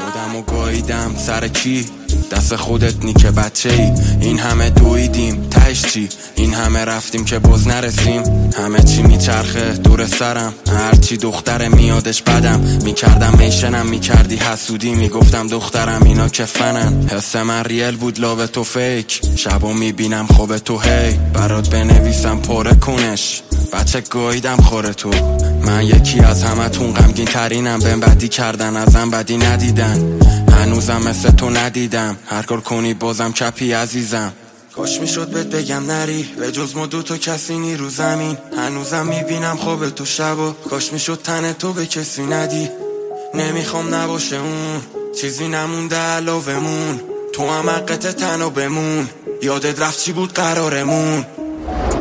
خودمو گاییدم سر کی؟ دست خودت نی که بچه ای. این همه دویدیم تهش چی؟ این همه رفتیم که باز نرسیم. همه چی میچرخه دور سرم، هرچی دختره میادش بدم. میکردم میشنم میکردی حسودی، میگفتم دخترم اینا که فنن. حس من ریل بود لاو تو فیک، شبو میبینم خوب تو هی. برات بنویسم پره کنش، بچه گاییدم خوره تو. من یکی از همتون غمگین ترینم، بهم بدی کردن ازم بدی ندیدن. هنوزم مثل تو ندیدم، هر کار کنی بازم کپی عزیزم. کاش میشد بهت بگم نری، به جز ما دوتا کسی نی رو زمین. هنوزم میبینم خواب تو شبا، کاش میشد تن تو به کسی ندی. نمیخوام نباشه اون چیزی نمونده علاومون. تو هم حقت تنها بمون، یادت رفت چی بود قرارمون.